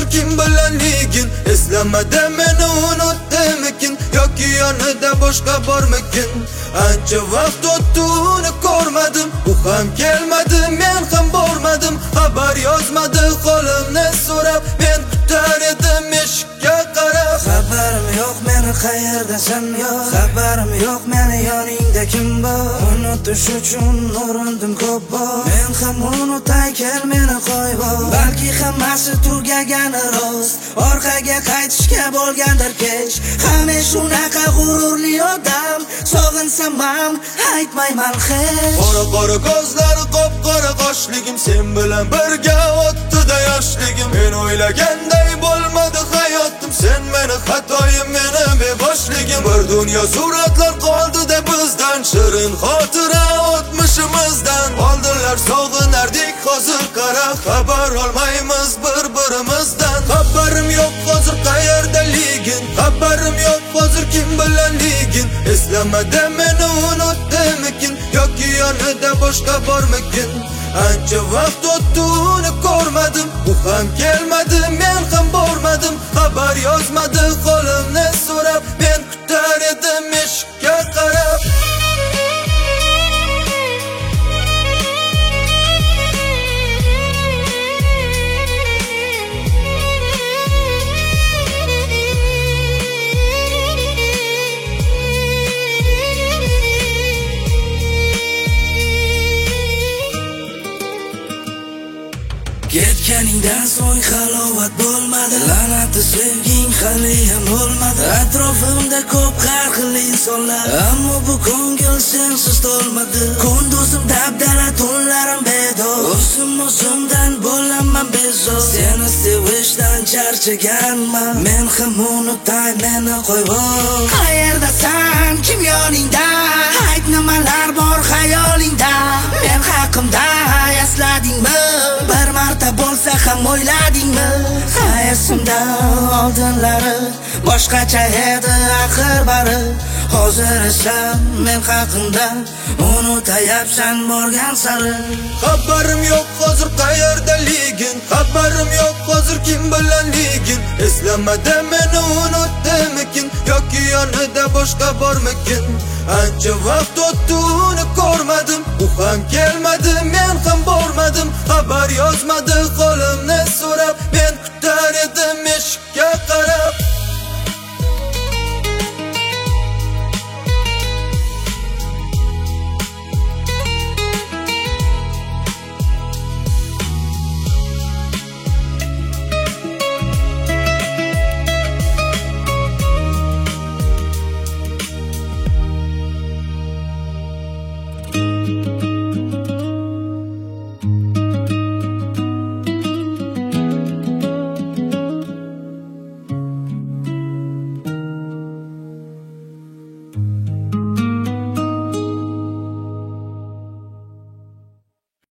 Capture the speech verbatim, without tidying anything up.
kim bilanligin? Eslamada meni unutdimikin yoki yonida boshqa bormikin? Ancha vaqt o'tdi uni ko'rmadim, u ham kelmadi, men ham bormadim. Xabar yozmadi qo'limni so'rab, men kutar edim eshikka qarab. Xabarim yo'q meni qayerdasan yo'q, xabarim yo'q meni yoningda kim bor. Unutish uchun urindim ko'p bor, men ham unutay kel meni qo'y bor. Balki hammasi tugagani rost, orqaga qaytishga bo'lgandir kech. Hamisha shunaqa g'ururli odam, sog'insam ham aytmayman hech. Qora qora ko'zlari, qop qora qoshligim, sen bilan birga o'tdi-da yoshligim. Men o'ylaganday bo'lmadi hayotim, sen meni xatoyim, meni beboshligim. Bir dunyo suratlar qoldi-da bizdan, shirin xotira o'tmishimizdan. Oldinlar sog'inardik, hozir qara, xabar olmaymiz bir-birimizdan. Xabarim yo'q hozir qayerdaligin, xabarim yo'q hozir kim bilanligin? Eslamada meni unutdimikin yoki yonida boshqa bormikin? Ancha vaqt o'tdi uni ko'rmadim, u ham kelmadi, men ham bormadim. Xabar yozmadi qo'limni so'rab, men kutar edim eshikka qarab. Ketganingdan so'ng halovat bo'lmadi, la'nati sevging hali ham bo'lmadi. Atrofimda ko'p har xil insonlar, ammo bu ko'ngil sensiz to'lmadi. Kunduzim dabdala, tunlarim bedor, o'zim o'zimdan bo'laman bezor. Seni sevishdan charchaganman, men ham unutay meni qo'yib. Qayerdasan, kim yoningda? Ayt nimalar bor xayolingda? Men haqimda esladingmi? Bir marta bo'lsa ham o'yladingmi? Esimda oldinlari boshqacha edi axir bari. Hozir esa men haqimda unutayapsan borgan sari. Xabarim yo'q hozir qayerdaligin, xabarim yo'q hozir kim bilanligin? Eslamada meni unutdimikin yoki yonida boshqa bormikin? Ancha vaqt o'tdi uni ko'rmadim, u ham kelmadi, men ham bormadim. Xabar yozmadi qo'limni so'rab, men kutar edim eshikka